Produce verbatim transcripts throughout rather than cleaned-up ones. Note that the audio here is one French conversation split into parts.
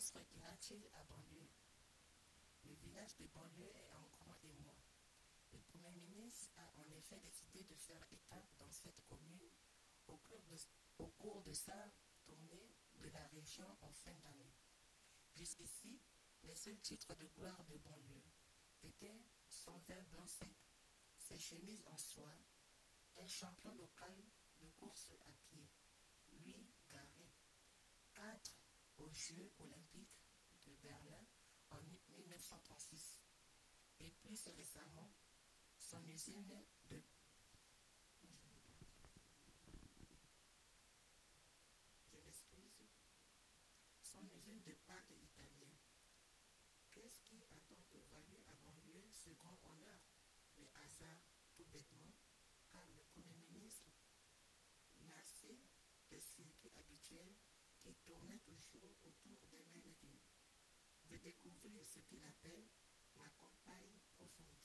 ministre ira-t-il à banlieue? Le village de banlieue est en grand émoi. Le Premier ministre a en effet décidé de faire étape dans cette commune au cours de, au cours de sa tournée de la région en fin d'année. Jusqu'ici, les seuls titres de gloire de banlieue étaient son verre blanc sec, ses chemises en soie, un champion local de course à pied, lui garé, quatre aux Jeux olympiques de Berlin en mille neuf cent trente-six, et plus récemment, son usine de je m'excuse, son usine de pâtes italienne. Qu'est-ce qui a donc valu à banlieue ce grand honneur? Le hasard, tout bêtement, car le Premier ministre, lassé des circuits habituels qui tournaient toujours autour des mêmes villes, veut découvrir ce qu'il appelle la campagne profonde.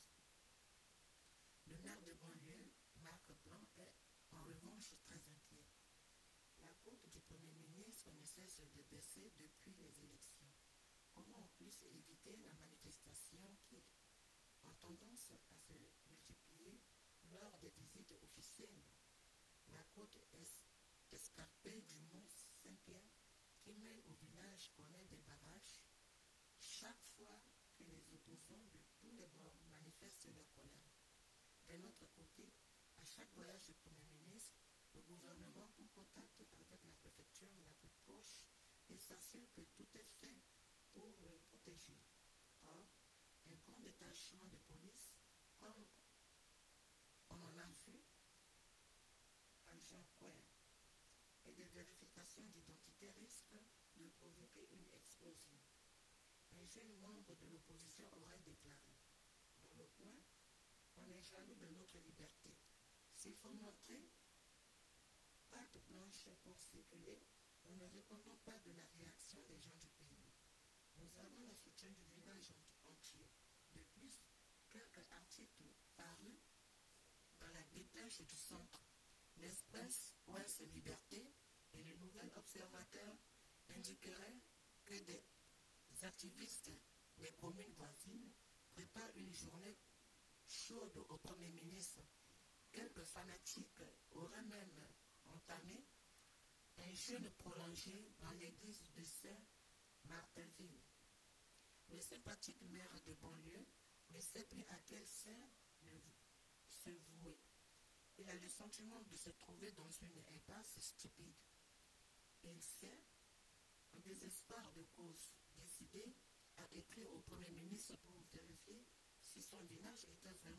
Le maire de banlieue, Marc Blanc, est en revanche très inquiet. La cote du Premier ministre ne cesse de baisser depuis les élections. Comment en plus éviter la manifestation qui ont tendance à se multiplier lors des visites officielles? La côte est escarpée du mont Saint-Pierre qui mène au village connaît des barrages. Chaque fois que les opposants de tous les bords manifestent leur colère. D'un autre côté, à chaque voyage du Premier ministre, le gouvernement prend contact avec la préfecture la plus proche et s'assure que tout est fait pour le protéger. Or, un grand détachement de police, comme on en a vu à Jean-Couer, et des vérifications d'identité risquent de provoquer une explosion. Un jeune membre de l'opposition aurait déclaré « Dans le coin, on est jaloux de notre liberté. S'il faut montrer patte blanche pour circuler, nous ne répondons pas de la réaction des gens du pays. Nous avons le soutien du village entier. De plus, quelques articles parus dans la dépêche du centre, l'Express Ouest Liberté et le Nouvel Observateur indiqueraient que des activistes des communes voisines préparent une journée chaude au Premier ministre. Quelques fanatiques auraient même entamé un jeûne prolongé dans l'église de Saint-Martinville. Le sympathique maire de banlieue ne sait plus à quel saint se vouer. Il a le sentiment de se trouver dans une impasse stupide. Il s'est, en désespoir de cause, décidé à écrire au Premier ministre pour vérifier si son village était vraiment